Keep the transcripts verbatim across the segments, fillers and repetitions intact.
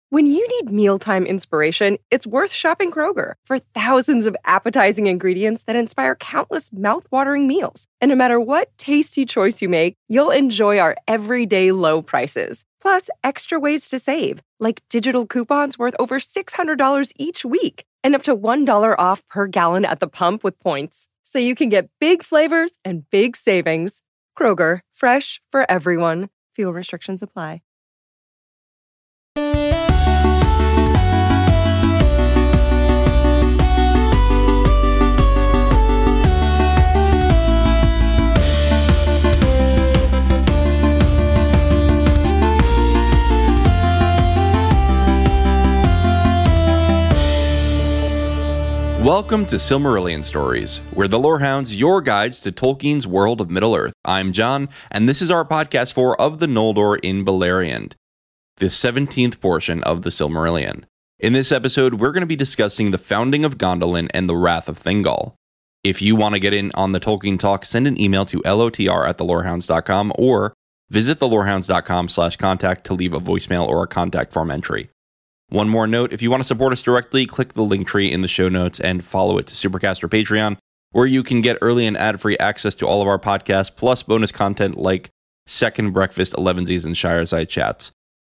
When you need mealtime inspiration, it's worth shopping Kroger for thousands of appetizing ingredients that inspire countless mouthwatering meals. And no matter what tasty choice you make, you'll enjoy our everyday low prices. Plus, extra ways to save, like digital coupons worth over six hundred dollars each week and up to one dollar off per gallon at the pump with points. So you can get big flavors and big savings. Kroger, fresh for everyone. Fuel restrictions apply. Welcome to Silmarillion Stories. We're the Lorehounds, your guides to Tolkien's world of Middle-earth. I'm John, and this is our podcast for Of the Noldor in Beleriand, the seventeenth portion of the Silmarillion. In this episode, we're going to be discussing the founding of Gondolin and the Wrath of Thingol. If you want to get in on the Tolkien talk, send an email to lotr at thelorehounds dot com or visit thelorehounds.com slash contact to leave a voicemail or a contact form entry. One more note, if you want to support us directly, click the link tree in the show notes and follow it to Supercast or Patreon, where you can get early and ad-free access to all of our podcasts, plus bonus content like Second Breakfast, Elevensies, and Shireside Chats.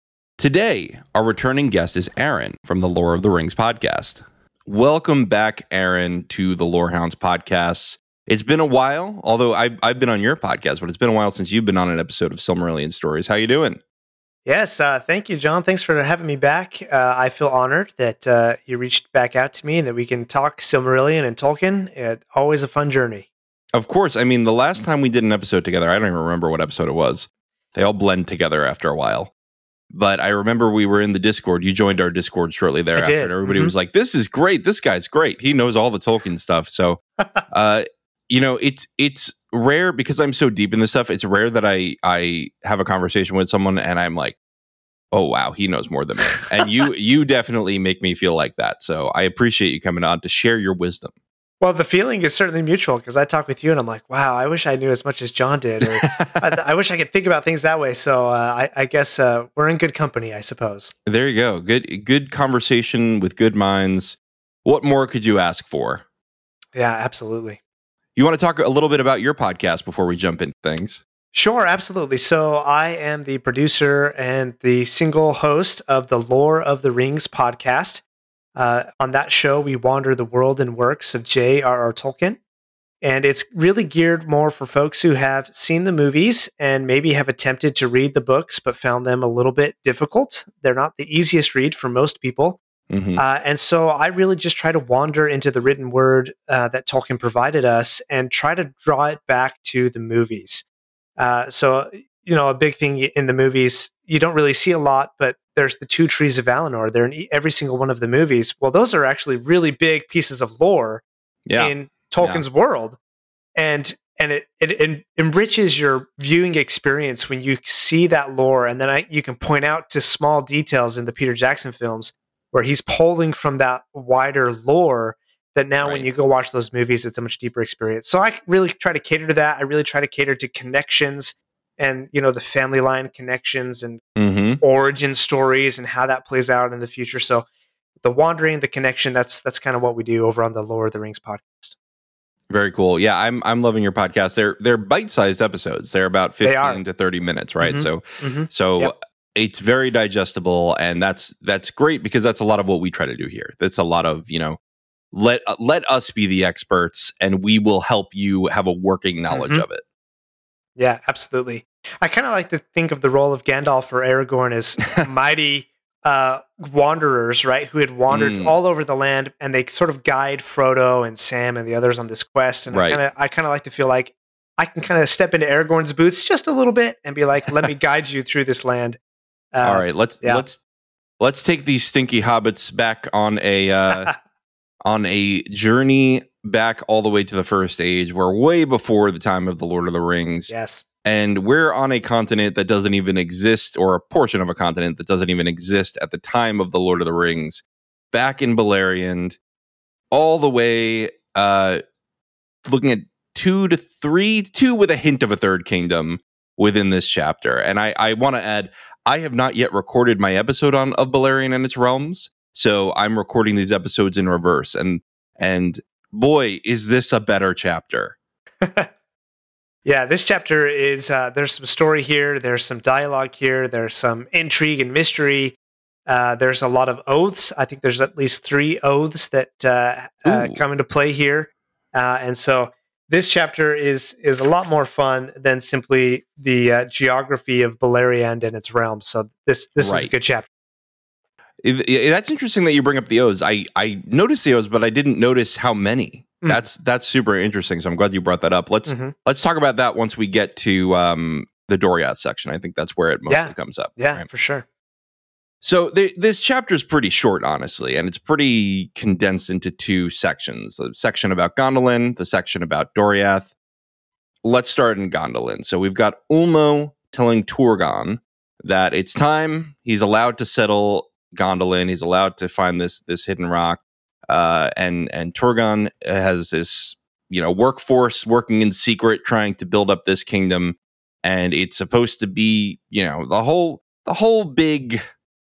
Today, our returning guest is Aaron from the Lore of the Rings podcast. Welcome back, Aaron, to the Lorehounds podcast. It's been a while, although I've, I've been on your podcast, but it's been a while since you've been on an episode of Silmarillion Stories. How you doing? Yes, uh, thank you, John. Thanks for having me back. Uh, I feel honored that uh, you reached back out to me and that we can talk Silmarillion and Tolkien. It's always a fun journey. Of course. I mean, the last time we did an episode together, I don't even remember what episode it was. They all blend together after a while. But I remember we were in the Discord. You joined our Discord shortly thereafter. And everybody mm-hmm. was like, this is great. This guy's great. He knows all the Tolkien stuff. So, uh, you know, it's it's rare because I'm so deep in this stuff. It's rare that I I have a conversation with someone and I'm like, oh wow, he knows more than me. And you you definitely make me feel like that. So I appreciate you coming on to share your wisdom. Well, the feeling is certainly mutual because I talk with you and I'm like, wow, I wish I knew as much as John did. Or I, I wish I could think about things that way. So uh, I, I guess uh, we're in good company, I suppose. There you go. Good good conversation with good minds. What more could you ask for? Yeah, absolutely. You want to talk a little bit about your podcast before we jump into things? Sure, absolutely. So I am the producer and the single host of the Lore of the Rings podcast. Uh, on that show, we wander the world and works of J R R. Tolkien. And it's really geared more for folks who have seen the movies and maybe have attempted to read the books, but found them a little bit difficult. They're not the easiest read for most people. Mm-hmm. Uh, and so I really just try to wander into the written word uh, that Tolkien provided us and try to draw it back to the movies. Uh, so, you know, a big thing in the movies, you don't really see a lot, but there's the two trees of Valinor. They're in every single one of the movies. Well, those are actually really big pieces of lore yeah. in Tolkien's yeah. world. And and it, it, it enriches your viewing experience when you see that lore. And then I, you can point out to small details in the Peter Jackson films where he's pulling from that wider lore that now right. when you go watch those movies, it's a much deeper experience. So I really try to cater to that. I really try to cater to connections and, you know, the family line connections and mm-hmm. origin stories and how that plays out in the future. So the wandering, the connection, that's that's kind of what we do over on the Lore of the Rings podcast. Very cool. Yeah, I'm I'm loving your podcast. They're they're bite-sized episodes. They're about fifteen to thirty minutes, right? Mm-hmm. So mm-hmm. so yep. It's very digestible, and that's that's great because that's a lot of what we try to do here. That's a lot of, you know, let uh, let us be the experts, and we will help you have a working knowledge mm-hmm. of it. Yeah, absolutely. I kind of like to think of the role of Gandalf or Aragorn as mighty uh, wanderers, right? Who had wandered mm. all over the land, and they sort of guide Frodo and Sam and the others on this quest. And right. I kind of I kind of like to feel like I can kind of step into Aragorn's boots just a little bit and be like, "Let me guide you through this land." Uh, all right, let's yeah. let's let's take these stinky hobbits back on a uh, on a journey back all the way to the First Age. We're way before the time of the Lord of the Rings. Yes. And we're on a continent that doesn't even exist, or a portion of a continent that doesn't even exist at the time of the Lord of the Rings. Back in Beleriand, all the way uh, looking at two to three, two with a hint of a third kingdom within this chapter. And I, I want to add, I have not yet recorded my episode on of Beleriand and its realms, so I'm recording these episodes in reverse. And and boy, is this a better chapter. Yeah, this chapter is, uh, there's some story here, there's some dialogue here, there's some intrigue and mystery. Uh, there's a lot of oaths. I think there's at least three oaths that uh, uh, come into play here. Uh, and so this chapter is is a lot more fun than simply the uh, geography of Beleriand and its realms. So this this Right. is a good chapter. It, it, that's interesting that you bring up the oaths. I, I noticed the oaths, but I didn't notice how many. Mm. That's that's super interesting. So I'm glad you brought that up. Let's mm-hmm. let's talk about that once we get to um, the Doriath section. I think that's where it mostly yeah. comes up. Yeah, right? for sure. So the, this chapter is pretty short, honestly, and it's pretty condensed into two sections. The section about Gondolin, the section about Doriath. Let's start in Gondolin. So we've got Ulmo telling Turgon that it's time. He's allowed to settle Gondolin. He's allowed to find this this hidden rock. Uh, and and Turgon has this, you know, workforce working in secret, trying to build up this kingdom. And it's supposed to be, you know, the whole the whole big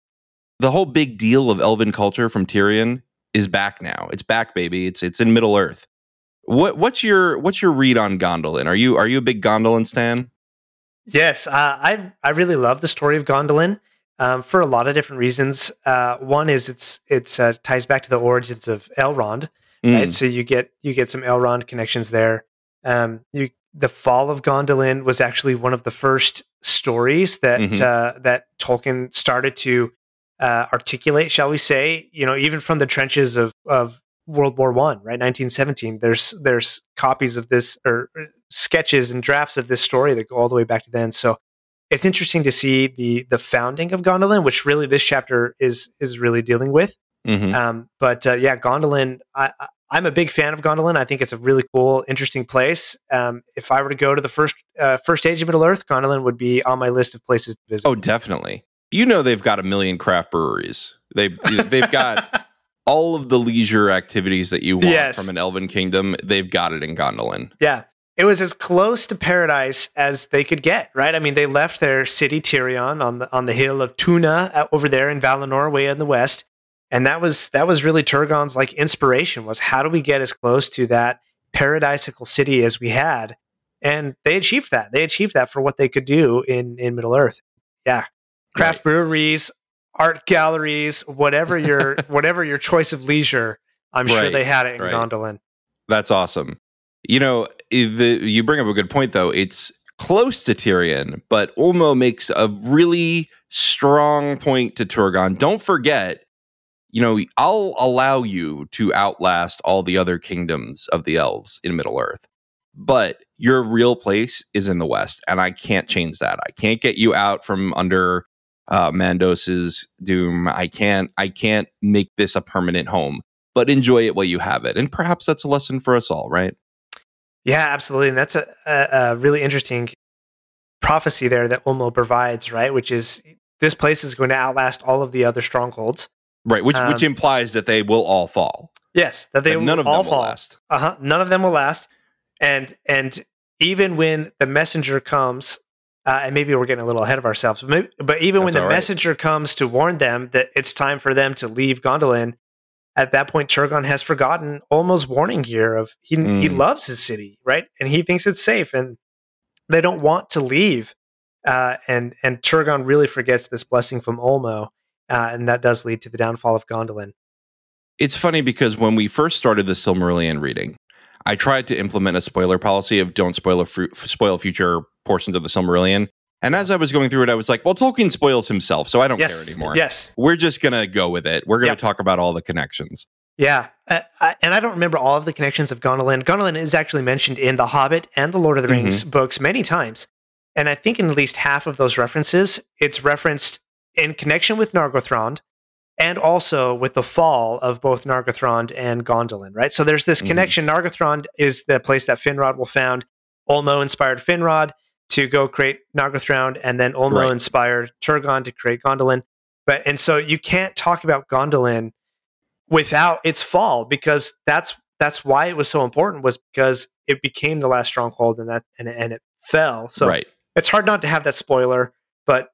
the whole big deal of elven culture from Tyrion is back now. It's back, baby. It's it's in Middle Earth. What what's your what's your read on Gondolin? Are you are you a big Gondolin stan? Yes, uh, I I really love the story of Gondolin. Um, for a lot of different reasons. Uh, one is it's it's uh, ties back to the origins of Elrond, mm. right? So you get you get some Elrond connections there. Um, you the fall of Gondolin was actually one of the first stories that mm-hmm. uh, that Tolkien started to uh, articulate, shall we say? You know, even from the trenches of of World War One, right? nineteen seventeen. There's there's copies of this or sketches and drafts of this story that go all the way back to then. So. It's interesting to see the the founding of Gondolin, which really this chapter is is really dealing with. Mm-hmm. Um, but uh, yeah, Gondolin, I, I, I'm a big fan of Gondolin. I think it's a really cool, interesting place. Um, if I were to go to the first uh, first age of Middle Earth, Gondolin would be on my list of places to visit. Oh, definitely. You know they've got a million craft breweries. They've they've got all of the leisure activities that you want yes. from an elven kingdom. They've got it in Gondolin. Yeah. It was as close to paradise as they could get, right? I mean, they left their city Tirion on the on the hill of Tuna over there in Valinor, way in the west, and that was that was really Turgon's like inspiration. Was how do we get as close to that paradisical city as we had? And they achieved that. They achieved that for what they could do in in Middle Earth. Yeah, craft right. breweries, art galleries, whatever your whatever your choice of leisure. I'm right. sure they had it in right. Gondolin. That's awesome. You know, the, you bring up a good point, though. It's close to Tyrion, but Ulmo makes a really strong point to Turgon. Don't forget, you know, I'll allow you to outlast all the other kingdoms of the elves in Middle Earth, but your real place is in the West, and I can't change that. I can't get you out from under uh, Mandos's doom. I can't. I can't make this a permanent home, but enjoy it while you have it. And perhaps that's a lesson for us all, right? Yeah, absolutely. And that's a, a, a really interesting prophecy there that Ulmo provides, right? Which is this place is going to outlast all of the other strongholds. Right, which um, which implies that they will all fall. Yes, that they that will none of all them fall. Will last. Uh-huh. None of them will last. And and even when the messenger comes, uh, and maybe we're getting a little ahead of ourselves, but, maybe, but even that's when the right. messenger comes to warn them that it's time for them to leave Gondolin, at that point, Turgon has forgotten Ulmo's warning here of he mm. he loves his city, right? And he thinks it's safe, and they don't want to leave. Uh, and and Turgon really forgets this blessing from Ulmo, uh, and that does lead to the downfall of Gondolin. It's funny because when we first started the Silmarillion reading, I tried to implement a spoiler policy of don't spoil a fru- spoil future portions of the Silmarillion. And as I was going through it, I was like, well, Tolkien spoils himself, so I don't yes, care anymore. Yes. We're just going to go with it. We're going to yep. talk about all the connections. Yeah. Uh, I, and I don't remember all of the connections of Gondolin. Gondolin is actually mentioned in The Hobbit and the Lord of the Rings mm-hmm. books many times. And I think in at least half of those references, it's referenced in connection with Nargothrond and also with the fall of both Nargothrond and Gondolin, right? So there's this mm-hmm. connection. Nargothrond is the place that Finrod will found. Ulmo inspired Finrod to go create Nargothrond, and then Ulmo right. inspired Turgon to create Gondolin. But and so you can't talk about Gondolin without its fall, because that's that's why it was so important, was because it became the last stronghold and that and, and it fell. So right. it's hard not to have that spoiler, but but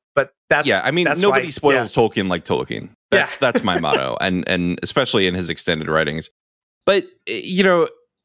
That's yeah. I mean, that's nobody why, spoils yeah. Tolkien like Tolkien. That's Yeah. that's my motto, and and especially in his extended writings. But you know,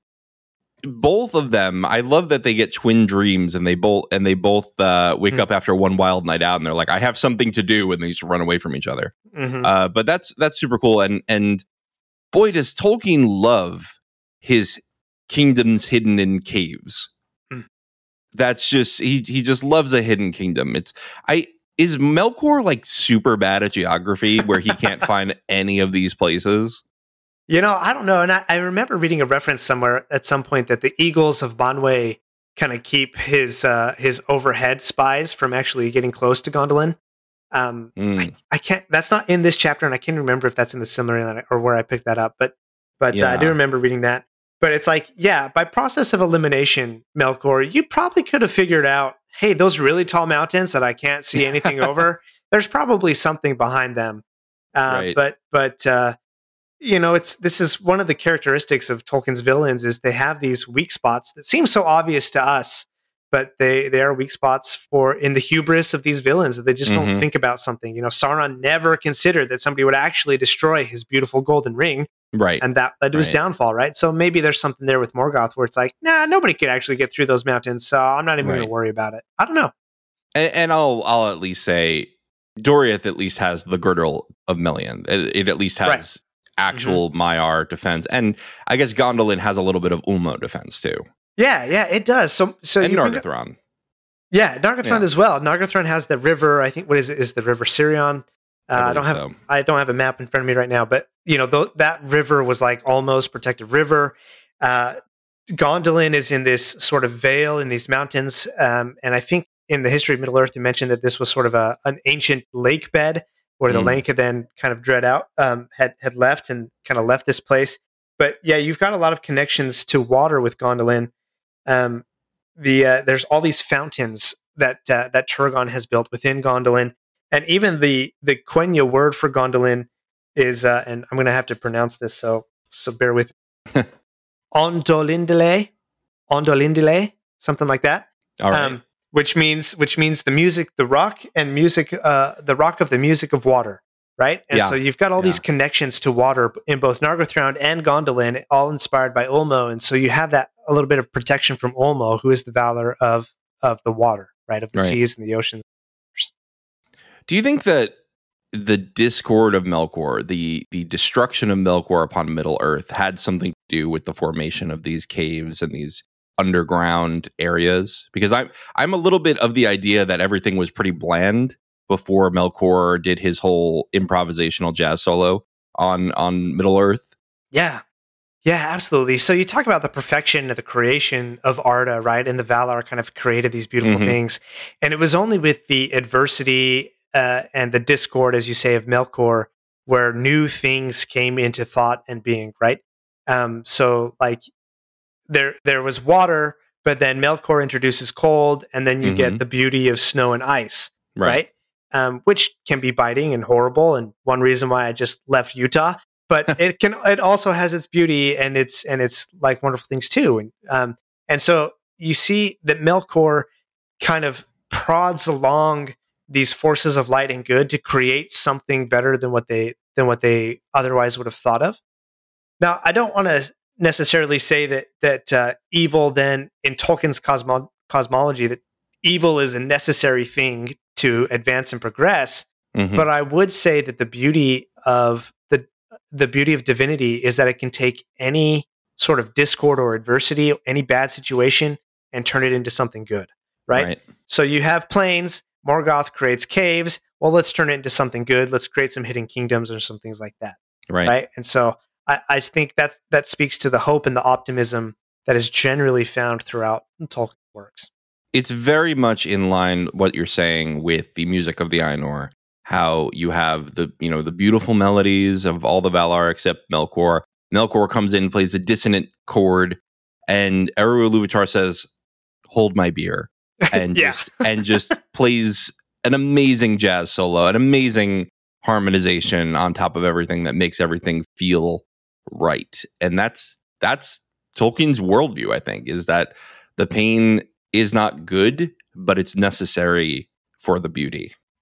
both of them, I love that they get twin dreams, and they both and they both uh, wake mm. up after one wild night out, and they're like, "I have something to do," and they just run away from each other. Mm-hmm. Uh, but that's that's super cool, and and boy, does Tolkien love his kingdoms hidden in caves. Mm. That's just he he just loves a hidden kingdom. It's I is Melkor like super bad at geography where he can't find any of these places? You know, I don't know. And I, I remember reading a reference somewhere at some point that the Eagles of Banwe kind of keep his uh, his overhead spies from actually getting close to Gondolin. Um, mm. I, I can't. That's not in this chapter, and I can't remember if that's in the Silmarillion or where I picked that up. But but yeah. uh, I do remember reading that. But it's like, yeah, by process of elimination, Melkor, you probably could have figured out, hey, those really tall mountains that I can't see anything over, there's probably something behind them. Uh, right. But but. Uh, You know, it's this is one of the characteristics of Tolkien's villains is they have these weak spots that seem so obvious to us, but they, they are weak spots for in the hubris of these villains that they just mm-hmm. don't think about something. You know, Sauron never considered that somebody would actually destroy his beautiful golden ring, right? And that led to right. his downfall, right? So maybe there's something there with Morgoth where it's like, nah, nobody could actually get through those mountains, so I'm not even right. going to worry about it. I don't know. And, and I'll I'll at least say, Doriath at least has the girdle of Melian. It, it at least has. Right. Actual mm-hmm. Maiar defense, and I guess Gondolin has a little bit of Ulmo defense too. Yeah, yeah, it does. So, so and you Nargothrond. Bring, yeah, Nargothrond yeah. as well. Nargothrond has the river. I think what is it? Is the river Sirion? Uh, I, I don't have. So. I don't have a map in front of me right now, but you know th- that river was like almost protected river. Uh, Gondolin is in this sort of vale in these mountains, um, and I think in the history of Middle Earth, they mentioned that this was sort of a an ancient lake bed. Where the mm. Lanka then kind of dread out, um, had had left and kind of left this place. But yeah, you've got a lot of connections to water with Gondolin. Um, the uh, there's all these fountains that uh, that Turgon has built within Gondolin, and even the the Quenya word for Gondolin is, uh, and I'm going to have to pronounce this, so so bear with me. Ondolindile, Ondolindile, something like that. All right. Um, Which means, which means the music, the rock and music, uh, the rock of the music of water, right? And yeah. so you've got all yeah. these connections to water in both Nargothrond and Gondolin, all inspired by Ulmo, and so you have that a little bit of protection from Ulmo, who is the valor of of the water, right, of the right. seas and the oceans. Do you think that the discord of Melkor, the the destruction of Melkor upon Middle Earth, had something to do with the formation of these caves and these underground areas? Because I'm I'm a little bit of the idea that everything was pretty bland before Melkor did his whole improvisational jazz solo on on Middle Earth. Yeah. Yeah, absolutely. So you talk about the perfection of the creation of Arda, right? And the Valar kind of created these beautiful mm-hmm. things. And it was only with the adversity uh, and the discord, as you say, of Melkor, where new things came into thought and being, right? Um, so like There, there was water, but then Melkor introduces cold, and then you mm-hmm. get the beauty of snow and ice, right? right? Um, which can be biting and horrible, and one reason why I just left Utah. But it can, it also has its beauty and its and it's like wonderful things too. And um, and so you see that Melkor kind of prods along these forces of light and good to create something better than what they than what they otherwise would have thought of. Now, I don't want to necessarily say that that uh, evil then in Tolkien's cosmo- cosmology that evil is a necessary thing to advance and progress, mm-hmm. but I would say that the beauty of the the beauty of divinity is that it can take any sort of discord or adversity, any bad situation, and turn it into something good, right? right. So you have plains, Morgoth creates caves, well, let's turn it into something good, let's create some hidden kingdoms or some things like that, right? right? And so I, I think that that speaks to the hope and the optimism that is generally found throughout Tolkien's works. It's very much in line what you're saying with the music of the Ainur, how you have the you know the beautiful melodies of all the Valar except Melkor. Melkor comes in, plays a dissonant chord, and Eru Ilúvatar says, "Hold my beer," and yeah. just and just plays an amazing jazz solo, an amazing harmonization on top of everything that makes everything feel right. And that's that's Tolkien's worldview, I think, is that the pain is not good, but it's necessary for the beauty.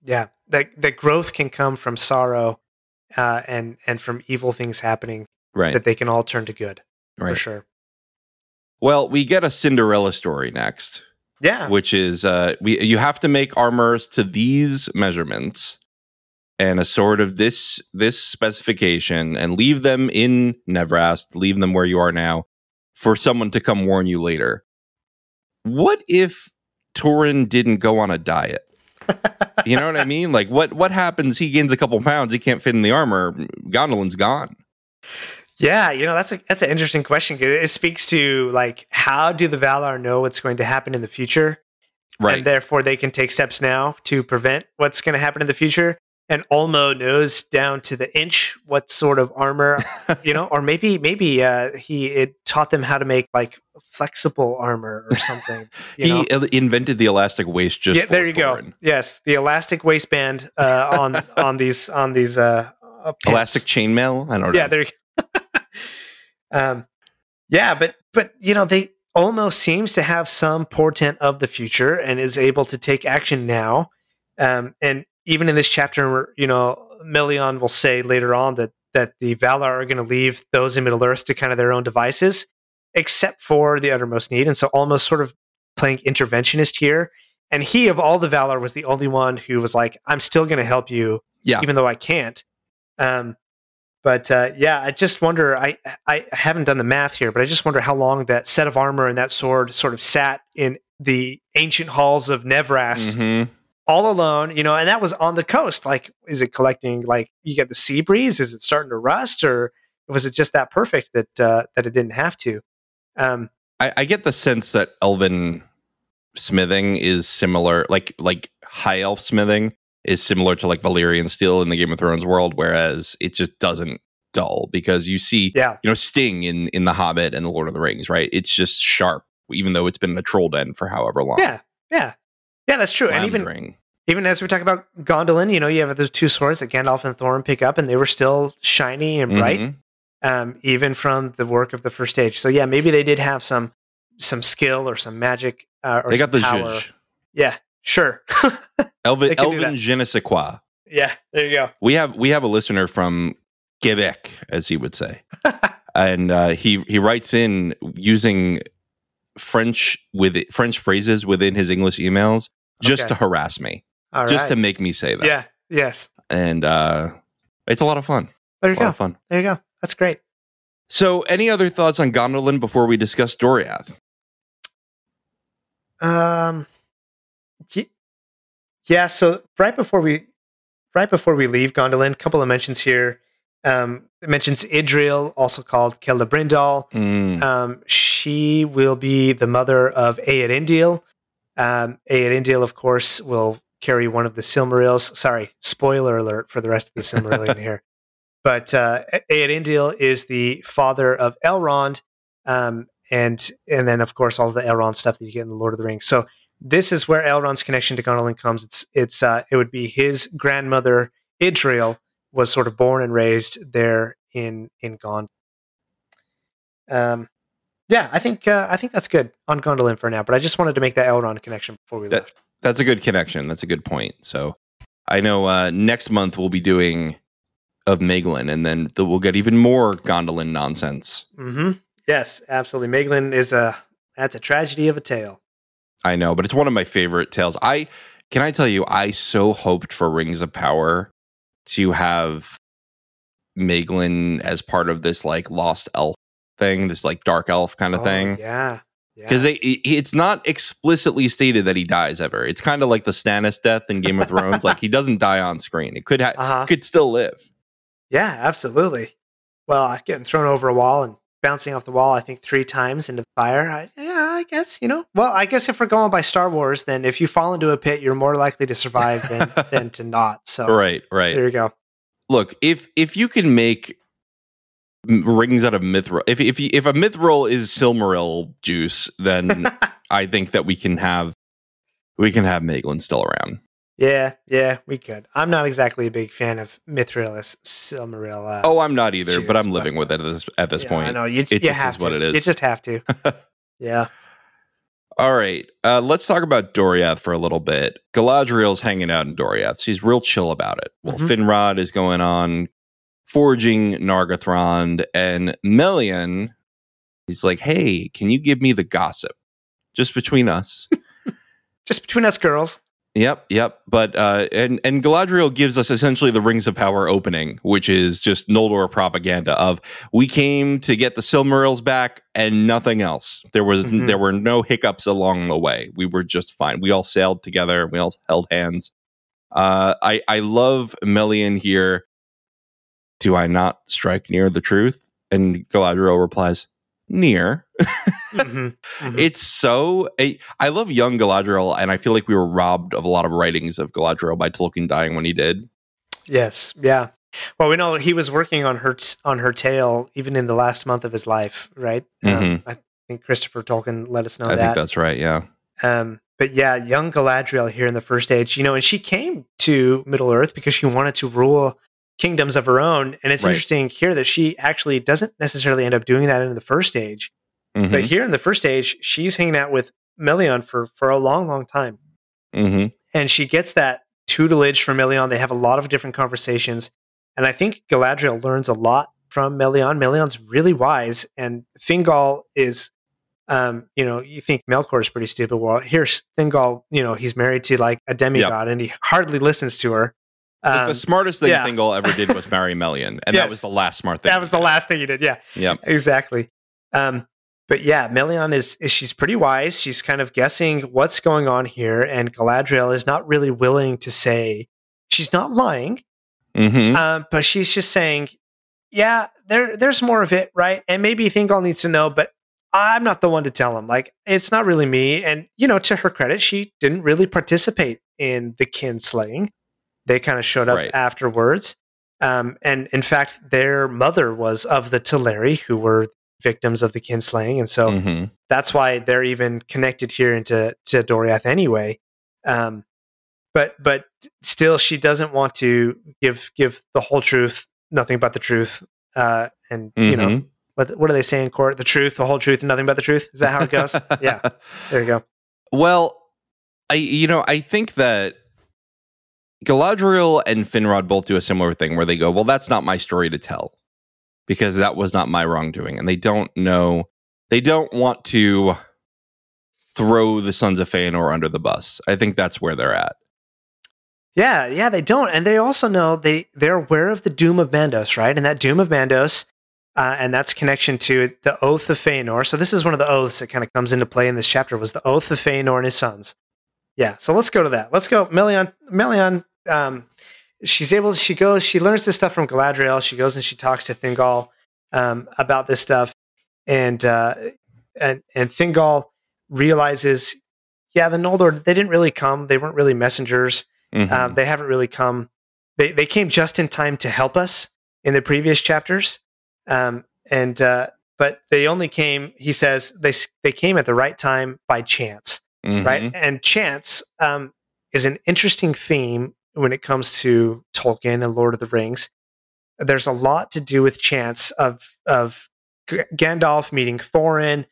Yeah, that that growth can come from sorrow, uh, and and from evil things happening. Right. That they can all turn to good. Right. For sure. Well, we get a Cinderella story next. Yeah. Which is uh, we you have to make armors to these measurements and a sort of this this specification and leave them in Nevrast, leave them where you are now for someone to come warn you later. What if Turin didn't go on a diet? You know what I mean? Like what what happens? He gains a couple pounds, he can't fit in the armor. Gondolin's gone. Yeah, you know, that's a that's an interesting question. It speaks to like how do the Valar know what's going to happen in the future? Right. And therefore they can take steps now to prevent what's going to happen in the future. And Ulmo knows down to the inch what sort of armor, you know, or maybe maybe uh, he it taught them how to make like flexible armor or something. You he know? invented the elastic waist just yeah, for there you Turin. go. Yes, the elastic waistband uh, on on these on these uh, uh, elastic chainmail. I don't know. Yeah, there you go. um, yeah, but but you know they almost seems to have some portent of the future and is able to take action now. Um, and even in this chapter, you know, Melion will say later on that that the Valar are going to leave those in Middle Earth to kind of their own devices, except for the Uttermost Need. And so almost sort of playing interventionist here. And he, of all the Valar, was the only one who was like, I'm still going to help you, yeah. even though I can't. Um, but uh, yeah, I just wonder, I, I haven't done the math here, but I just wonder how long that set of armor and that sword sort of sat in the ancient halls of Nevrast. Mm-hmm. All alone, you know, and that was on the coast. Like, is it collecting, like, you get the sea breeze? Is it starting to rust? Or was it just that perfect that uh, that it didn't have to? Um, I, I get the sense that elven smithing is similar, like like high elf smithing is similar to like Valyrian steel in the Game of Thrones world, whereas it just doesn't dull because you see, yeah. you know, Sting in, in The Hobbit and The Lord of the Rings, right? It's just sharp, even though it's been in the troll den for however long. Yeah, yeah. Yeah, that's true. Floundering. And even even as we talk about Gondolin, you know, you have those two swords that Gandalf and Thorin pick up, and they were still shiny and bright, mm-hmm. um, even from the work of the first age. So yeah, maybe they did have some some skill or some magic uh, or they some got the power. zhuzh. Yeah, sure. Elvin, Elvin je ne sais quoi. Yeah, there you go. We have we have a listener from Quebec, as he would say, and uh, he he writes in using French with French phrases within his English emails just okay. to harass me, All just right. to make me say that. Yeah. Yes. And uh, it's a lot of fun. There you a lot go. Of fun. There you go. That's great. So, any other thoughts on Gondolin before we discuss Doriath? Um. Yeah. So right before we, right before we leave Gondolin, a couple of mentions here. Um, it mentions Idril, also called Celebrimbor. Mm. Um, she will be the mother of Eärendil. Um, Eärendil, of course, will carry one of the Silmarils. Sorry, spoiler alert for the rest of the Silmarillion here. But uh, Eärendil is the father of Elrond, um, and and then of course all the Elrond stuff that you get in the Lord of the Rings. So this is where Elrond's connection to Gondolin comes. It's it's uh, it would be his grandmother Idril was sort of born and raised there in in Gondolin. Um, yeah, I think uh, I think that's good on Gondolin for now. But I just wanted to make that Elrond connection before we that, left. That's a good connection. That's a good point. So I know uh, next month we'll be doing of Maeglin, and then the, we'll get even more Gondolin nonsense. Mm-hmm. Yes, absolutely. Maeglin is a that's a tragedy of a tale. I know, but it's one of my favorite tales. I can I tell you, I so hoped for Rings of Power to have Maeglin as part of this like lost elf thing, this like dark elf kind of oh, thing. Yeah. Because yeah. it's not explicitly stated that he dies ever. It's kind of like the Stannis death in Game of Thrones. Like he doesn't die on screen. It could ha- uh-huh. could still live. Yeah, absolutely. Well, getting thrown over a wall and bouncing off the wall, I think three times into the fire. I, yeah, I guess, you know. Well, I guess if we're going by Star Wars, then if you fall into a pit, you're more likely to survive than, than to not. So right, right. There you go. Look, if if you can make rings out of mithril, if if if a mithril is Silmaril juice, then I think that we can have we can have Maeglin still around. Yeah, yeah, we could. I'm not exactly a big fan of mithril as Silmaril. Uh, oh, I'm not either, juice, but I'm living but, with it at this, at this yeah, point. I know you. It you just have is to. what it is. You just have to. Yeah. All right, uh, let's talk about Doriath for a little bit. Galadriel's hanging out in Doriath. She's real chill about it. Well, mm-hmm. Finrod is going on forging Nargothrond, and Melian, he's like, hey, can you give me the gossip? Just between us. Just between us girls. Yep, yep. But uh, and and Galadriel gives us essentially the Rings of Power opening, which is just Noldor propaganda of we came to get the Silmarils back and nothing else. There was mm-hmm. there were no hiccups along the way. We were just fine. We all sailed together. We all held hands. Uh, I I love Melian here. Do I not strike near the truth? And Galadriel replies, near. mm-hmm, mm-hmm. It's so I, I love young Galadriel, and I feel like we were robbed of a lot of writings of Galadriel by Tolkien dying when he did. Yes, yeah. Well, we know he was working on her on her tale even in the last month of his life, right? Mm-hmm. Um, I think Christopher Tolkien let us know I that. I think that's right. Yeah. Um, but yeah, young Galadriel here in the First Age, you know, and she came to Middle Earth because she wanted to rule kingdoms of her own, and it's right. interesting here that she actually doesn't necessarily end up doing that in the First Age. Mm-hmm. But here in the First Age, she's hanging out with Melian for, for a long, long time. Mm-hmm. And she gets that tutelage from Melian. They have a lot of different conversations. And I think Galadriel learns a lot from Melian. Melian's really wise. And Thingol is, um, you know, you think Melkor is pretty stupid. Well, here's Thingol, you know, he's married to like a demigod, yep. and he hardly listens to her. Um, the smartest thing yeah. Thingol ever did was marry Melian. And yes. that was the last smart thing. That was the did. last thing he did. Yeah. Yeah. Exactly. Um, But yeah, Melian is, is she's pretty wise. She's kind of guessing what's going on here, and Galadriel is not really willing to say. She's not lying, mm-hmm. um, but she's just saying, "Yeah, there there's more of it, right?" And maybe Thingol needs to know, but I'm not the one to tell him. Like, it's not really me. And you know, to her credit, she didn't really participate in the kin slaying. They kind of showed up right. afterwards, um, and in fact, their mother was of the Teleri, who were victims of the kinslaying, and so mm-hmm. that's why they're even connected here into to Doriath anyway. Um, but but still, she doesn't want to give give the whole truth, nothing but the truth. Uh, and mm-hmm. you know what what do they say in court? The truth, the whole truth, and nothing but the truth. Is that how it goes? Yeah, there you go. Well, I you know I think that Galadriel and Finrod both do a similar thing where they go, well, that's not my story to tell, because that was not my wrongdoing. And they don't know, they don't want to throw the Sons of Feanor under the bus. I think that's where they're at. Yeah, yeah, they don't. And they also know, they, they're aware of the Doom of Mandos, right? And that Doom of Mandos, uh, and that's connection to the Oath of Feanor. So this is one of the oaths that kind of comes into play in this chapter, was the Oath of Feanor and his sons. Yeah, so let's go to that. Let's go. Melian, Melian, um, she's able, she goes, she learns this stuff from Galadriel. She goes and she talks to Thingol um, about this stuff. And, uh, and, and Thingol realizes, yeah, the Noldor, they didn't really come. They weren't really messengers. Mm-hmm. Um, they haven't really come. They, they came just in time to help us in the previous chapters. Um, and, uh, but they only came, he says, they, they came at the right time by chance. Mm-hmm. Right. And chance um, is an interesting theme when it comes to Tolkien and Lord of the Rings. There's a lot to do with chance of of G- Gandalf meeting Thorin,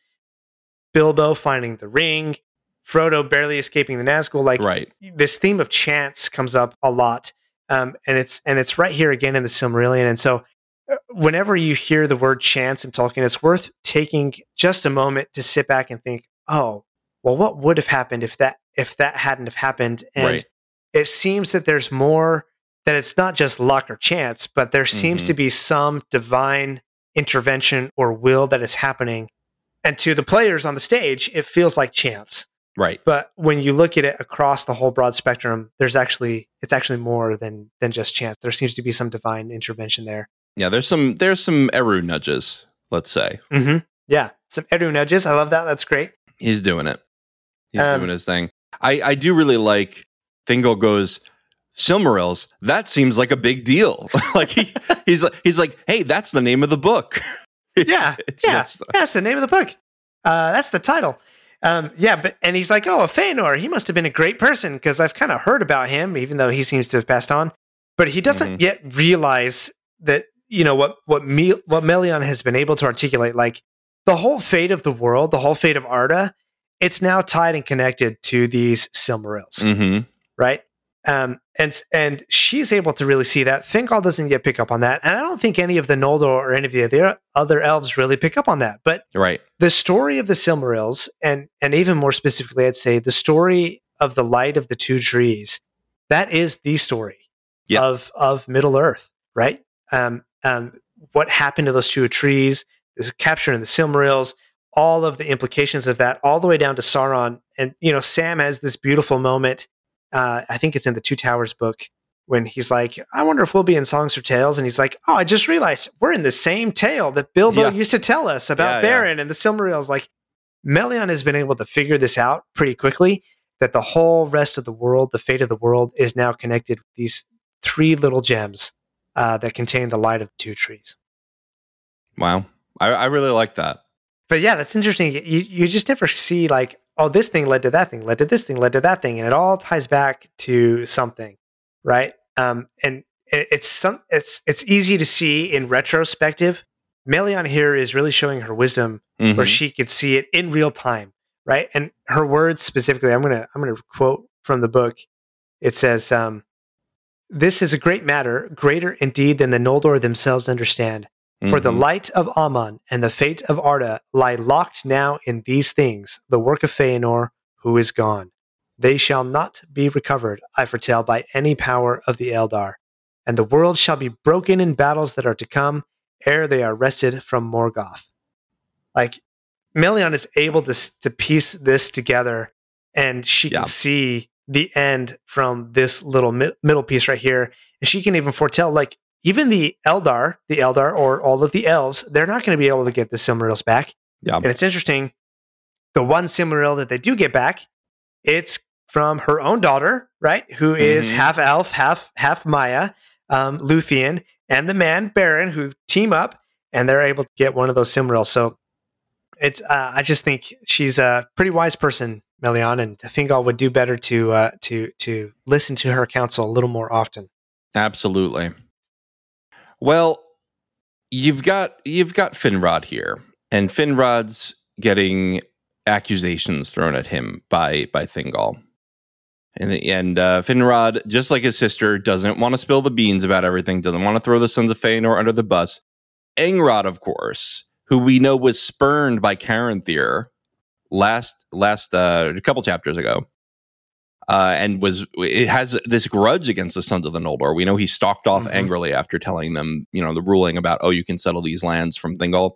Bilbo finding the ring, Frodo barely escaping the Nazgul. Like right. this theme of chance comes up a lot, um, and it's and it's right here again in the Silmarillion. And so, uh, whenever you hear the word chance in Tolkien, it's worth taking just a moment to sit back and think, oh, well, what would have happened if that if that hadn't have happened? And right. it seems that there's more, that it's not just luck or chance, but there seems mm-hmm. to be some divine intervention or will that is happening. And to the players on the stage, it feels like chance. Right. But when you look at it across the whole broad spectrum, there's actually, it's actually more than than just chance. There seems to be some divine intervention there. Yeah, there's some there's some Eru nudges, let's say. Mm-hmm. Yeah, some Eru nudges. I love that. That's great. He's doing it. He's Um, doing his thing. I, I do really like Thingol goes, Silmarils, that seems like a big deal. like he he's like he's like, hey, that's the name of the book. Yeah, It's yeah, just- that's the name of the book. Uh, that's the title. Um, yeah, but and he's like, oh, Feanor, he must have been a great person because I've kind of heard about him, even though he seems to have passed on. But he doesn't Mhm. yet realize that, you know, what what Me- what Melian has been able to articulate, like the whole fate of the world, the whole fate of Arda, it's now tied and connected to these Silmarils, Mm-hmm. right? Um, and and she's able to really see that. Thingol doesn't yet pick up on that, and I don't think any of the Noldor or any of the other other elves really pick up on that. But Right. the story of the Silmarils, and and even more specifically, I'd say the story of the Light of the Two Trees, that is the story Yep. of of Middle Earth, right? Um, um, what happened to those two trees? Is captured in the Silmarils. All of the implications of that, all the way down to Sauron, and you know, Sam has this beautiful moment. Uh, I think it's in the Two Towers book when he's like, I wonder if we'll be in Songs or Tales. And he's like, oh, I just realized we're in the same tale that Bilbo Yeah. used to tell us about Yeah, yeah. Beren and the Silmarils. Like, Melian has been able to figure this out pretty quickly, that the whole rest of the world, the fate of the world, is now connected with these three little gems uh, that contain the Light of the Two Trees. Wow. I, I really like that. But yeah, that's interesting. You, you just never see like, oh, this thing led to that thing, led to this thing, led to that thing, and it all ties back to something, right? Um, and it, it's some, it's it's easy to see in retrospective. Melian here is really showing her wisdom, Mhm. where she could see it in real time, right? And her words specifically, I'm gonna I'm gonna quote from the book. It says, um, "This is a great matter, greater indeed than the Noldor themselves understand. For the Mhm. light of Aman and the fate of Arda lie locked now in these things, the work of Feanor, who is gone. They shall not be recovered, I foretell, by any power of the Eldar. And the world shall be broken in battles that are to come, ere they are wrested from Morgoth." Like, Melian is able to, to piece this together, and she can Yeah. see the end from this little mi- middle piece right here. And she can even foretell, like, even the Eldar, the Eldar, or all of the elves, they're not going to be able to get the Silmarils back. Yeah. And it's interesting, the one Silmaril that they do get back, it's from her own daughter, right? Who is Mhm. half elf, half half Maya, um, Luthien, and the man Beren, who team up, and they're able to get one of those Silmarils. So it's, uh, I just think she's a pretty wise person, Melian, and I think I would do better to uh, to to listen to her counsel a little more often. Absolutely. Well, you've got you've got Finrod here, and Finrod's getting accusations thrown at him by by Thingol. And and uh, Finrod, just like his sister, doesn't want to spill the beans about everything, doesn't want to throw the Sons of Feanor under the bus. Angrod, of course, who we know was spurned by Caranthir last last uh, a couple chapters ago, uh, and was it has this grudge against the Sons of the Noldor. We know he stalked off Mhm. angrily after telling them, you know, the ruling about, oh, you can settle these lands from Thingol.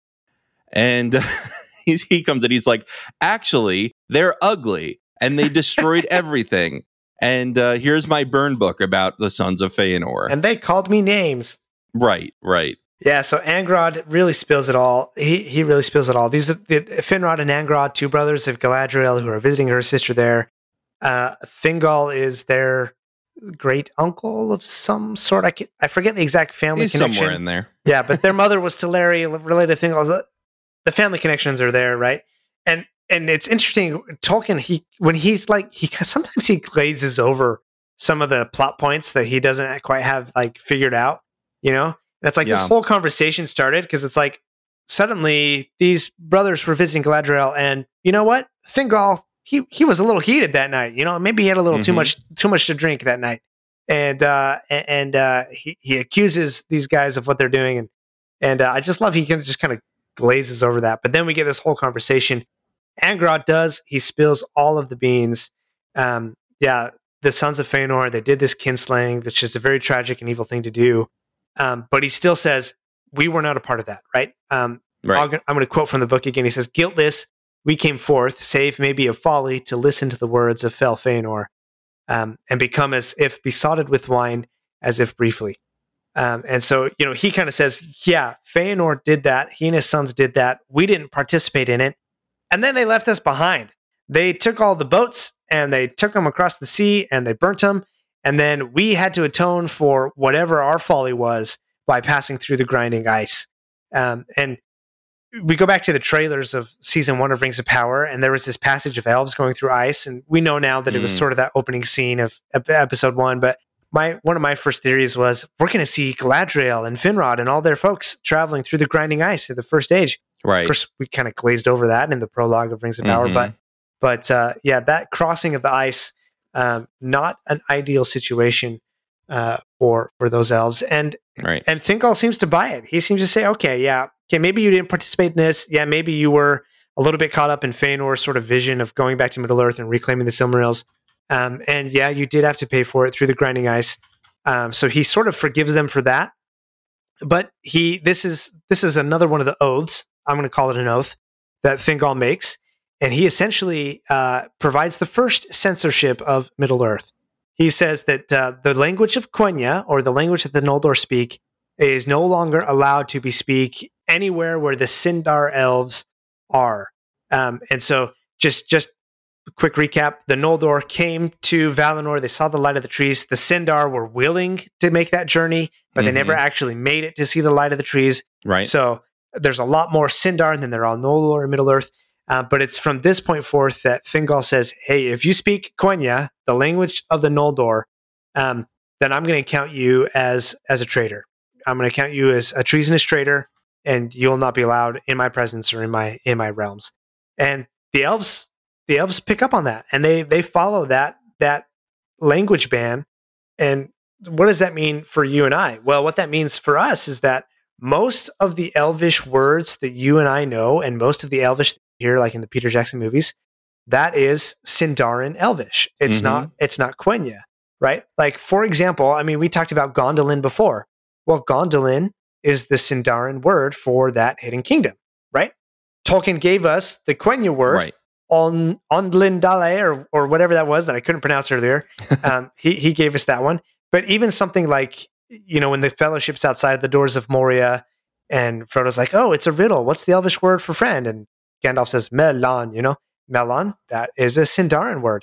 And he's, he comes and he's like, actually, they're ugly and they destroyed everything. And uh, here's my burn book about the Sons of Feanor. And they called me names. right, right. Yeah, so Angrod really spills it all. He he really spills it all. These are the, Finrod and Angrod, two brothers of Galadriel, who are visiting her sister there. Uh, Thingol is their great uncle of some sort. I can, I forget the exact family He's connection. somewhere in there. Yeah, but their mother was Teleri, related to Thingol. The, the family connections are there, right? And and it's interesting. Tolkien, he when he's like he sometimes he glazes over some of the plot points that he doesn't quite have like figured out. You know. And it's like this Yeah. whole conversation started because it's like suddenly these brothers were visiting Galadriel, and you know what? Thingol, he he was a little heated that night. You know, maybe he had a little too Mhm. much too much to drink that night, and uh, a- and uh, he he accuses these guys of what they're doing, and and uh, I just love he can just kind of glazes over that. But then we get this whole conversation. Angrod does he spills all of the beans. Um, yeah, the Sons of Feanor, they did this kinslaying. That's just a very tragic and evil thing to do. Um, but he still says, we were not a part of that, right? Um, Right. I'll, I'm going to quote from the book again. He says, guiltless, we came forth, save maybe of folly, to listen to the words of fell Feanor, um, and become as if besotted with wine, as if briefly. Um, and so, you know, he kind of says, yeah, Feanor did that. He and his sons did that. We didn't participate in it. And then they left us behind. They took all the boats and they took them across the sea and they burnt them. And then we had to atone for whatever our folly was by passing through the grinding ice. Um, and we go back to the trailers of season one of Rings of Power, and there was this passage of elves going through ice. And we know now that it was Mm. sort of that opening scene of ep- episode one. But my one of my first theories was we're going to see Galadriel and Finrod and all their folks traveling through the grinding ice at the first age. Of Right. course, we kind of glazed over that in the prologue of Rings of Power, Mhm. but But uh, yeah, that crossing of the ice, um, not an ideal situation uh, for for those elves. And Right. and Thingol seems to buy it. He seems to say, okay, yeah, okay, maybe you didn't participate in this. Yeah, maybe you were a little bit caught up in Feanor's sort of vision of going back to Middle Earth and reclaiming the Silmarils. Um, and yeah, you did have to pay for it through the grinding ice. Um, so he sort of forgives them for that. But he, this is this is another one of the oaths. I'm going to call it an oath that Thingol makes, and he essentially uh, provides the first censorship of Middle Earth. He says that uh, the language of Quenya, or the language that the Noldor speak, is no longer allowed to be speak anywhere where the Sindar elves are. Um, and so, just just a quick recap: the Noldor came to Valinor. They saw the light of the trees. The Sindar were willing to make that journey, but mm-hmm. they never actually made it to see the light of the trees. Right. So there's a lot more Sindar than there are Noldor in Middle Earth. Uh, but it's from this point forth that Thingol says, hey, if you speak Quenya, the language of the Noldor, um, then I'm going to count you as as a traitor. I'm going to count you as a treasonous traitor, and you'll not be allowed in my presence or in my in my realms. And the elves, the elves pick up on that, and they they follow that that language ban. And what does that mean for you and I? Well, what that means for us is that most of the Elvish words that you and I know, and most of the Elvish that you hear, like in the Peter Jackson movies, that is Sindarin Elvish. It's mm-hmm. not. It's not Quenya, right? Like, for example, I mean, we talked about Gondolin before. Well, Gondolin is the Sindarin word for that hidden kingdom, right? Tolkien gave us the Quenya word, right. on Onlindale, or or whatever that was that I couldn't pronounce earlier. um, he he gave us that one. But even something like, you know, when the Fellowship's outside the doors of Moria, and Frodo's like, "Oh, it's a riddle. What's the Elvish word for friend?" And Gandalf says, "Melon." You know, Melon. That is a Sindarin word.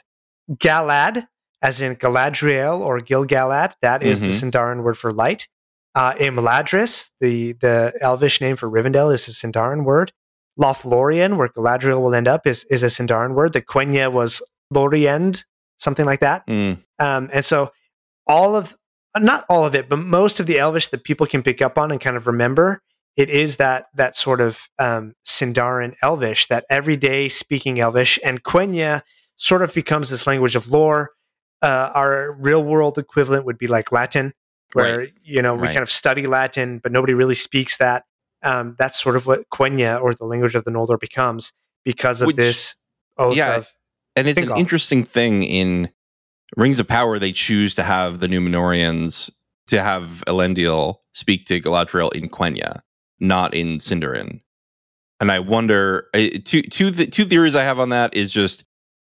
Galad, as in Galadriel or Gil-galad, that is mm-hmm. the Sindarin word for light. Uh, Imladris, the the Elvish name for Rivendell, is a Sindarin word. Lothlorien, where Galadriel will end up, is is a Sindarin word. The Quenya was Lorient, something like that. Mm. Um, and so all of, not all of it, but most of the Elvish that people can pick up on and kind of remember, it is that that sort of um, Sindarin Elvish, that everyday speaking Elvish. And Quenya sort of becomes this language of lore. Uh, our real world equivalent would be like Latin, where, right. you know, we right. kind of study Latin, but nobody really speaks that. Um, that's sort of what Quenya, or the language of the Noldor, becomes because of Which, this oath yeah, of and it's Thingol. An interesting thing in Rings of Power. They choose to have the Númenóreans, to have Elendil speak to Galadriel in Quenya, not in Sindarin. And I wonder, uh, two, two, th- two theories I have on that is just,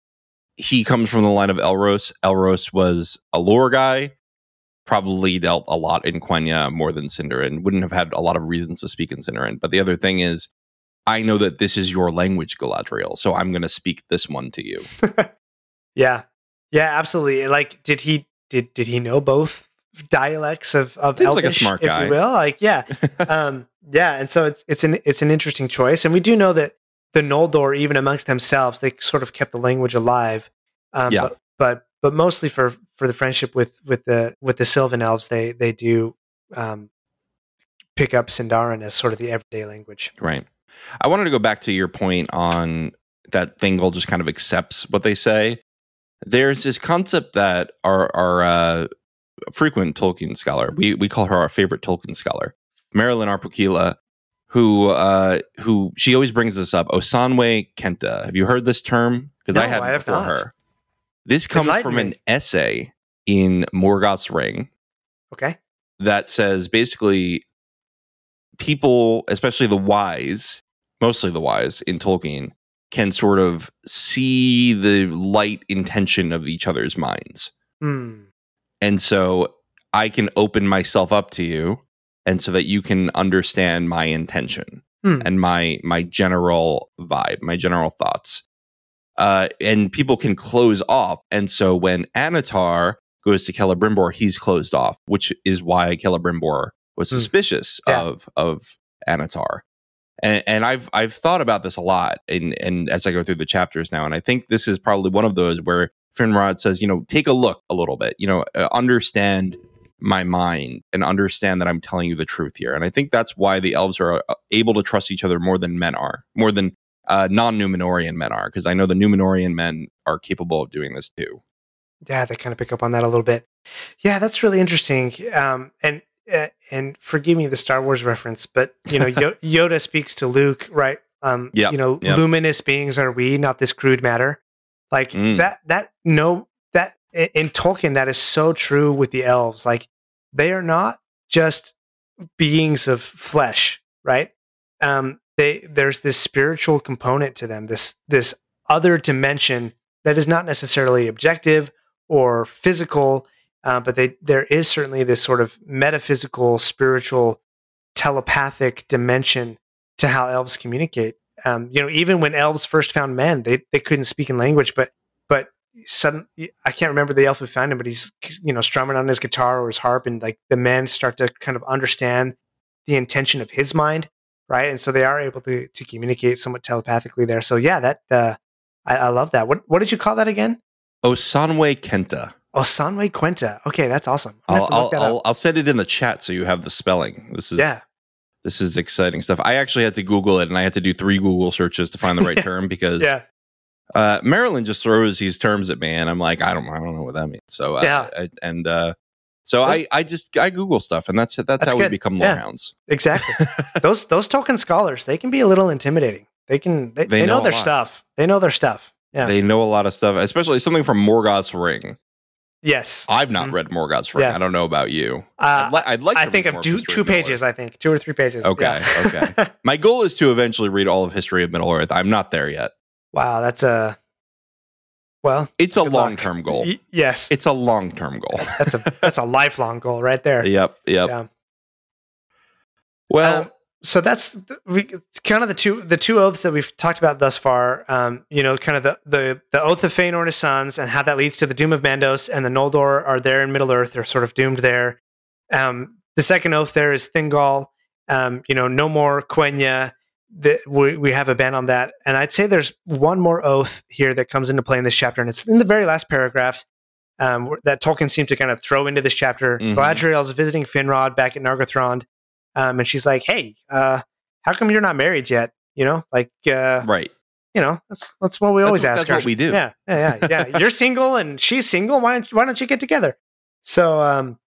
he comes from the line of Elros. Elros was a lore guy, probably dealt a lot in Quenya more than Sindarin, wouldn't have had a lot of reasons to speak in Sindarin. But the other thing is, I know that this is your language, Galadriel, so I'm going to speak this one to you. yeah. Yeah, absolutely. Like, did he did did he know both dialects of, of Elvish, like a smart guy. if you will? Like, yeah. um, yeah, and so it's it's an it's an interesting choice. And we do know that the Noldor, even amongst themselves, they sort of kept the language alive. Um, yeah. But, but but mostly for, for the friendship with, with the with the Sylvan elves, they they do um, pick up Sindarin as sort of the everyday language. Right. I wanted to go back to your point on that Thingol just kind of accepts what they say. There's this concept that our our uh, frequent Tolkien scholar, we we call her our favorite Tolkien scholar, Marilyn Arpukila, who uh, who she always brings this up. Osanwe Kenta. Have you heard this term? Because no, I hadn't I have before not. her. This comes Enlighten from me. an essay in Morgoth's Ring. Okay. That says basically people, especially the wise, mostly the wise in Tolkien, can sort of see the light intention of each other's minds. Mm. And so I can open myself up to you, and so that you can understand my intention mm. and my my general vibe, my general thoughts. Uh, and people can close off. And so when Anatar goes to Celebrimbor, he's closed off, which is why Celebrimbor was suspicious mm. yeah. of of Anatar. And, and I've I've thought about this a lot, and and as I go through the chapters now, and I think this is probably one of those where Finrod says, you know, take a look a little bit, you know, uh, understand my mind and understand that I'm telling you the truth here. And I think that's why the elves are uh, able to trust each other more than men are, more than uh, non-Numenorian men are, because I know the Numenorian men are capable of doing this too. Yeah, they kind of pick up on that a little bit. Yeah, that's really interesting. Um, and uh, and forgive me the Star Wars reference, but you know, Yo- Yoda speaks to Luke, right? Um, Yep, you know, yep. luminous beings are we, not this crude matter. Like Mm. that. That no, that in, in Tolkien, that is so true with the elves. Like they are not just beings of flesh, right? Um, they there's this spiritual component to them. This this other dimension that is not necessarily objective or physical, uh, but they there is certainly this sort of metaphysical, spiritual, telepathic dimension to how elves communicate. Um, you know, even when elves first found men, they they couldn't speak in language, but but sudden I can't remember the elf who found him, but he's you know strumming on his guitar or his harp, and like the men start to kind of understand the intention of his mind, right? And so they are able to to communicate somewhat telepathically there. So yeah, that uh, I, I love that. What what did you call that again? Osanwe Kenta. Osanwe Quenta. Okay, that's awesome. I'm gonna I'll have to look I'll, that I'll, up. I'll send it in the chat so you have the spelling. This is Yeah, this is exciting stuff. I actually had to Google it, and I had to do three Google searches to find the right Yeah. term because yeah, uh, Marilyn just throws these terms at me, and I'm like, I don't I don't know what that means. So uh, Yeah. I, and uh, so I I just I Google stuff, and that's that's, That's how we good. become Yeah. lorehounds. exactly. those those Tolkien scholars, they can be a little intimidating. They can they, They they, know know, a their lot. stuff. They know their stuff. Yeah. They know a lot of stuff, especially something from Morgoth's Ring. yes. I've not Mhm. read Morgoth's Ring. Yeah. I don't know about you. Uh, I'd, li- I'd like. I to think read of more two, history two of Middle pages. Earth. I think two or three pages. Okay, Yeah. okay. My goal is to eventually read all of history of Middle Earth. I'm not there yet. Wow, that's a well. It's a good luck. long-term goal. Y- yes, It's a long-term goal. that's a that's a lifelong goal right there. Yep, yep. Yeah. Well, Um, so that's th- we, it's kind of the two the two oaths that we've talked about thus far. Um, you know, kind of the, the the oath of Fëanor and his sons, and how that leads to the doom of Mandos, and the Noldor are there in Middle Earth. They're sort of doomed there. Um, the second oath there is Thingol. Um, you know, no more Quenya. The, we we have a ban on that, and I'd say there's one more oath here that comes into play in this chapter, and it's in the very last paragraphs. Um, that Tolkien seemed to kind of throw into this chapter. Mhm. Galadriel's visiting Finrod back at Nargothrond. Um, and she's like, "Hey, uh, how come you're not married yet? You know, like, uh, right. you know, that's that's what we always That's- ask. that's what our- we do. Yeah, yeah, yeah. yeah. You're single and she's single. Why don't why don't you get together?" So, um,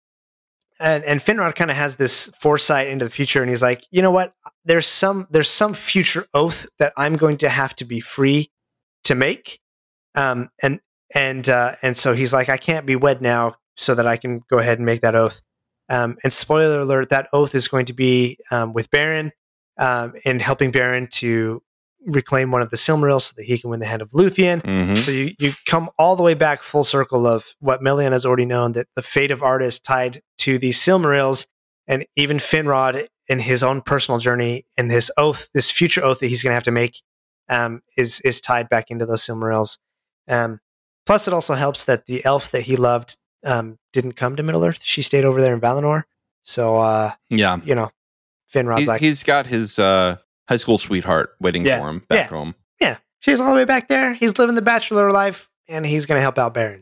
and and Finrod kind of has this foresight into the future, and he's like, "You know what? There's some there's some future oath that I'm going to have to be free to make." Um, and and uh, and so he's like, "I can't be wed now, so that I can go ahead and make that oath." Um, and spoiler alert, that oath is going to be um, with Beren um, and helping Beren to reclaim one of the Silmarils so that he can win the hand of Luthien. Mhm. So you, you come all the way back full circle of what Melian has already known, that the fate of Arda is tied to these Silmarils, and even Finrod in his own personal journey and this oath, this future oath that he's going to have to make um, is, is tied back into those Silmarils. Um, plus it also helps that the elf that he loved um, didn't come to Middle Earth. She stayed over there in Valinor. So, uh, Yeah. you know, Finrod's He, like, he's got his uh, high school sweetheart waiting Yeah, for him back yeah. home. yeah, she's all the way back there. He's living the bachelor life, and he's going to help out Beren.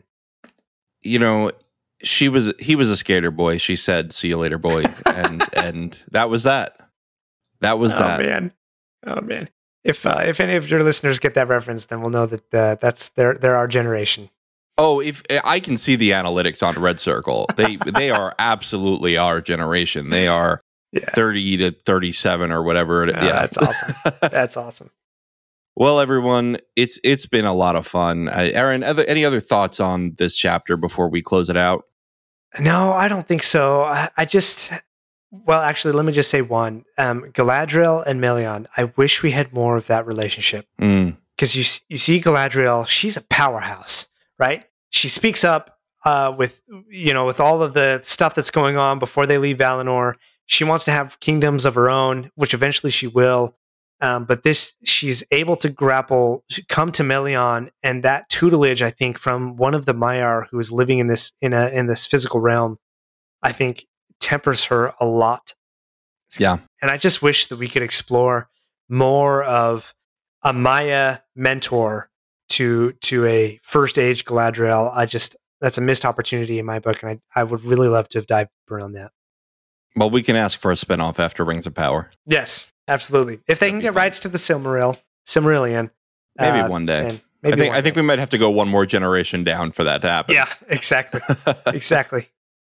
You know, she was he was a skater boy. She said, "See you later, boy," and and that was that. That was Oh that. man, oh man. If uh, if any of your listeners get that reference, then we'll know that uh, that's their they're our generation. Oh, if I can see the analytics on Red Circle, they they are absolutely our generation. They are Yeah, thirty to thirty-seven or whatever. It, Oh, yeah, that's awesome. That's awesome. Well, everyone, it's it's been a lot of fun. Uh, Aaron, other, any other thoughts on this chapter before we close it out? No, I don't think so. I, I just, well, actually, let me just say one. Um, Galadriel and Melian, I wish we had more of that relationship. Mm, Because you, s- you see Galadriel, she's a powerhouse, right? She speaks up uh, with, you know, with all of the stuff that's going on before they leave Valinor. She wants to have kingdoms of her own, which eventually she will. Um, but this, she's able to grapple, come to Melian, and that tutelage, I think, from one of the Maiar who is living in this in a in this physical realm, I think tempers her a lot. yeah. And I just wish that we could explore more of a Maya mentor to to a first age Galadriel. I just that's a missed opportunity in my book, and I I would really love to have dived deeper on that. Well, we can ask for a spinoff after Rings of Power. Yes, absolutely. If they That'd can be get fun. rights to the Silmaril, Silmarillion. Maybe uh, one day. Maybe I think one I think day. we might have to go one more generation down for that to happen. Yeah, exactly. exactly.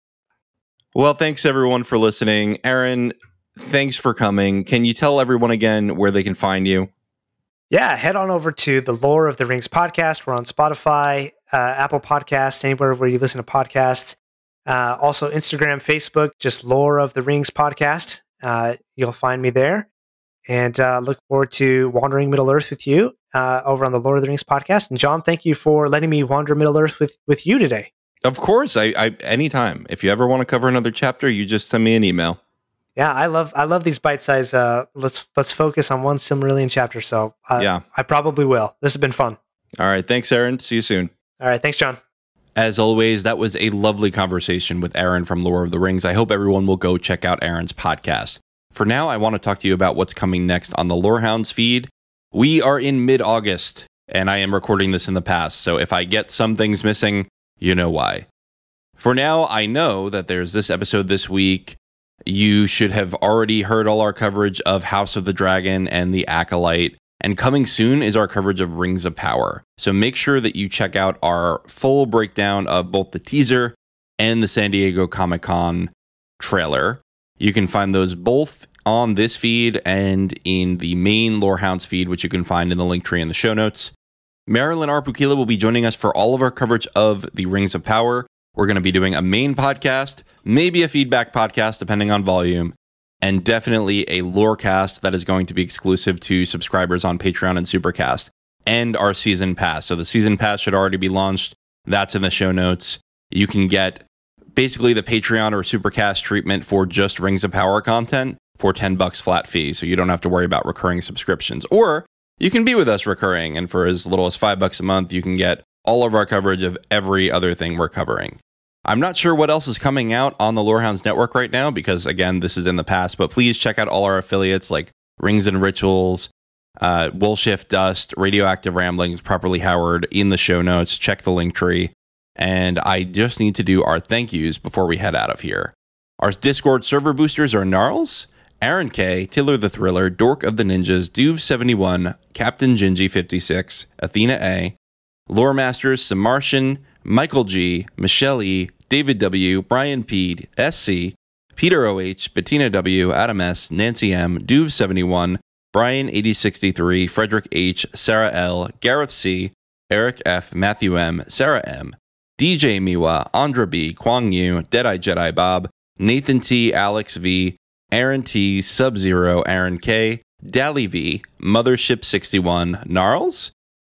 Well, thanks everyone for listening. Aaron, thanks for coming. Can you tell everyone again where they can find you? Yeah, head on over to the Lore of the Rings podcast. We're on Spotify, uh, Apple Podcasts, anywhere where you listen to podcasts. Uh, also, Instagram, Facebook, just Lore of the Rings podcast. Uh, you'll find me there. And uh, look forward to wandering Middle Earth with you uh, over on the Lord of the Rings podcast. And John, thank you for letting me wander Middle Earth with, with you today. Of course, I, I anytime. If you ever want to cover another chapter, you just send me an email. Yeah, I love I love these bite size. Uh, let's let's focus on one Silmarillion chapter. So uh, yeah, I probably will. This has been fun. All right, thanks, Aaron. See you soon. All right, thanks, John. As always, that was a lovely conversation with Aaron from Lore of the Rings. I hope everyone will go check out Aaron's podcast. For now, I want to talk to you about what's coming next on the Lorehounds feed. We are in mid-August, and I am recording this in the past, so if I get some things missing, you know why. For now, I know that there's this episode this week. You should have already heard all our coverage of House of the Dragon and the Acolyte, and coming soon is our coverage of Rings of Power. So make sure that you check out our full breakdown of both the teaser and the San Diego Comic-Con trailer. You can find those both on this feed and in the main Lorehounds feed, which you can find in the link tree in the show notes. Marilyn Arpukila will be joining us for all of our coverage of the Rings of Power. We're going to be doing a main podcast, maybe a feedback podcast, depending on volume, and definitely a Lorecast that is going to be exclusive to subscribers on Patreon and Supercast, and our Season Pass. So the Season Pass should already be launched. That's in the show notes. You can get basically the Patreon or Supercast treatment for just Rings of Power content for ten bucks flat fee, so you don't have to worry about recurring subscriptions. Or you can be with us recurring, and for as little as five bucks a month, you can get all of our coverage of every other thing we're covering. I'm not sure what else is coming out on the Lorehounds Network right now, because again, this is in the past, but please check out all our affiliates like Rings and Rituals, uh, Woolshift Dust, Radioactive Ramblings, Properly Howard in the show notes. Check the link tree. And I just need to do our thank yous before we head out of here. Our Discord server boosters are Gnarls, Aaron K, Tiller the Thriller, Dork of the Ninjas, Duve seventy-one, Captain Gingy fifty-six, Athena A, Lore Masters, Samartian, Michael G, Michelle E, David W, Brian P, S C, Peter O H, Bettina W, Adam S, Nancy M, Duve seventy-one, Brian eighty sixty-three, Frederick H, Sarah L, Gareth C, Eric F, Matthew M, Sarah M, D J Miwa, Andra B, Kwang Yu, Deadeye Jedi Bob, Nathan T, Alex V, Aaron T, Sub-Zero, Aaron K, Dally V, Mothership sixty-one, Gnarls,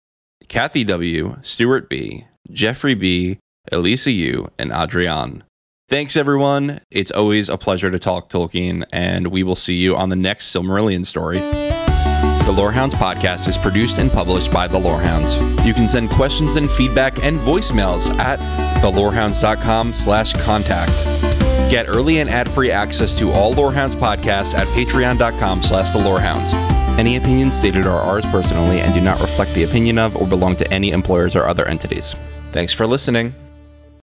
Kathy W, Stuart B, Jeffrey B, Elisa U, and Adrian. Thanks, everyone. It's always a pleasure to talk Tolkien, and we will see you on the next Silmarillion story. The Lorehounds podcast is produced and published by The Lorehounds. You can send questions and feedback and voicemails at thelorehounds.com slash contact. Get early and ad-free access to all Lorehounds podcasts at patreon.com slash The Lorehounds. Any opinions stated are ours personally and do not reflect the opinion of or belong to any employers or other entities. Thanks for listening.